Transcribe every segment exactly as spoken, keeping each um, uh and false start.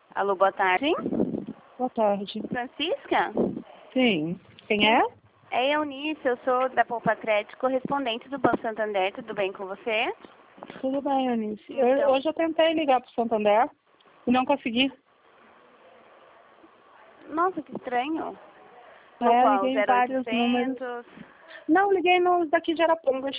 Alô, boa tarde. Boa tarde. Francisca? Sim. Quem é? É Eunice, eu sou da Poupa Crédito, correspondente do Banco Santander. Tudo bem com você? Tudo bem, Eunice. Então... Eu, hoje eu tentei ligar para o Santander e não consegui. Nossa, que estranho. É, No qual? liguei em vários números. zero oitocentos? Não, liguei nos daqui de Arapongas.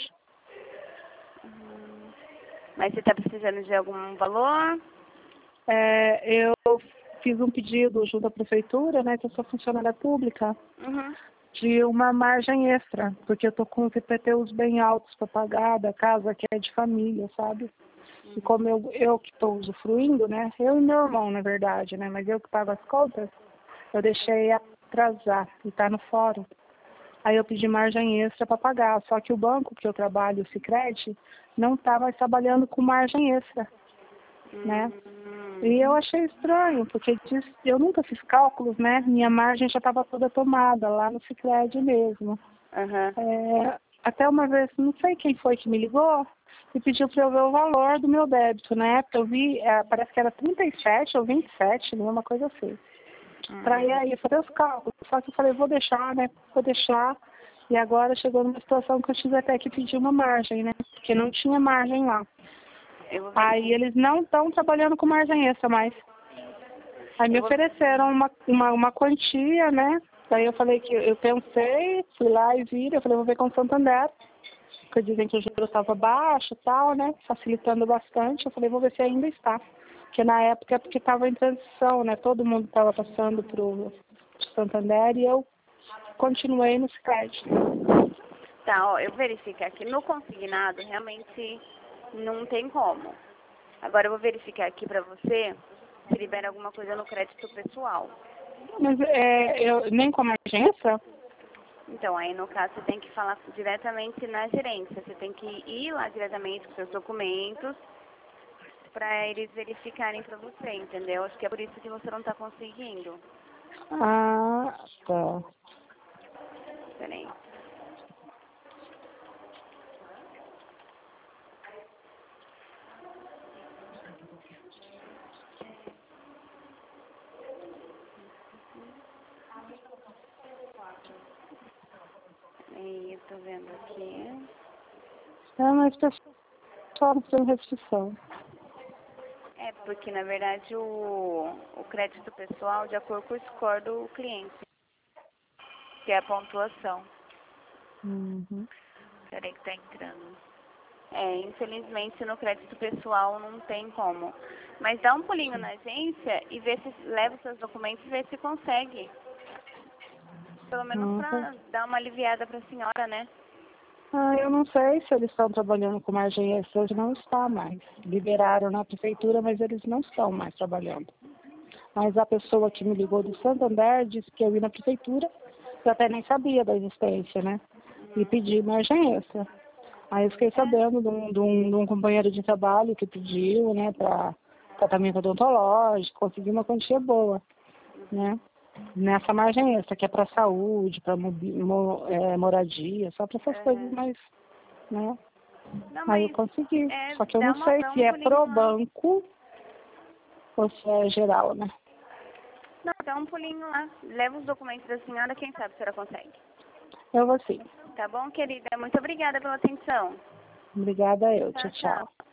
Hum, Mas você está precisando de algum valor? É, eu fiz um pedido junto à prefeitura, né, que eu sou funcionária pública, Uhum. de uma margem extra, porque eu tô com os I P T Us bem altos para pagar da casa que é de família, sabe? Uhum. E como eu, eu que estou usufruindo, né, eu e meu irmão, na verdade, né, mas eu que pago as contas, eu deixei atrasar e tá no fórum. Aí eu pedi margem extra para pagar, só que o banco que eu trabalho, o Sicredi, não está mais trabalhando com margem extra, né? Hum. E eu achei estranho, porque diz, eu nunca fiz cálculos, né? Minha margem já estava toda tomada lá no Sicredi mesmo. Uhum. É, até uma vez, não sei quem foi que me ligou e pediu para eu ver o valor do meu débito. Na época eu vi, é, parece que era trinta e sete ou vinte e sete, né? Uma coisa assim. Uhum. Para ir aí fazer os cálculos. Só que eu falei, vou deixar, né? Vou deixar. E agora chegou numa situação que eu tive até que pedir uma margem, né? Porque não tinha margem lá. Eu vou ver Aí se... eles não estão trabalhando com margem extra mais. Aí me eu vou... ofereceram uma, uma, uma quantia, né? Daí eu falei que eu pensei, fui lá e vi, eu falei, vou ver com o Santander. Porque dizem que o juro estava baixo e tal, né? Facilitando bastante. Eu falei, vou ver se ainda está. Porque na época é porque estava em transição, né? Todo mundo estava passando para o Santander e eu continuei no Sicredi. Tá, ó, eu verifico aqui. No consignado, realmente não tem como. Agora eu vou verificar aqui pra você se libera alguma coisa no crédito pessoal. Mas é, eu, nem com margem extra? Então, aí no caso você tem que falar diretamente na gerência. Você tem que ir lá diretamente com seus documentos para eles verificarem para você, entendeu? Acho que é por isso que você não está conseguindo. Ah, tá. Peraí. Aí, eu tô vendo aqui. É, mas o pessoal não tem restrição. É, porque na verdade o, o crédito pessoal de acordo com o score do cliente, que é a pontuação. Uhum. Peraí que tá entrando. É, infelizmente no crédito pessoal não tem como. Mas dá um pulinho na agência e vê se leva os seus documentos e vê se consegue. Pelo menos Uhum. pra dar uma aliviada pra senhora, né? Ah, eu não sei se eles estão trabalhando com margem extra, hoje não está mais. Liberaram na prefeitura, mas eles não estão mais trabalhando. Mas a pessoa que me ligou do Santander disse que eu ia na prefeitura, eu até nem sabia da existência, né? E pedi margem extra. Aí eu fiquei sabendo de um, de um, de um companheiro de trabalho que pediu, né, para tratamento odontológico, conseguir uma quantia boa, né? Nessa margem extra, que é para saúde, para mo, é, moradia, só para essas É. coisas mais, né? Não, Aí eu mas consegui. é, Só que eu dá não uma, sei dá se um é pulinho pro lá. banco ou se é geral, né? Não, dá um pulinho lá. Leva os documentos da senhora, quem sabe a senhora consegue. Eu vou sim. Tá bom, querida? Muito obrigada pela atenção. Obrigada eu. Tchau, Tchau, tchau. tchau.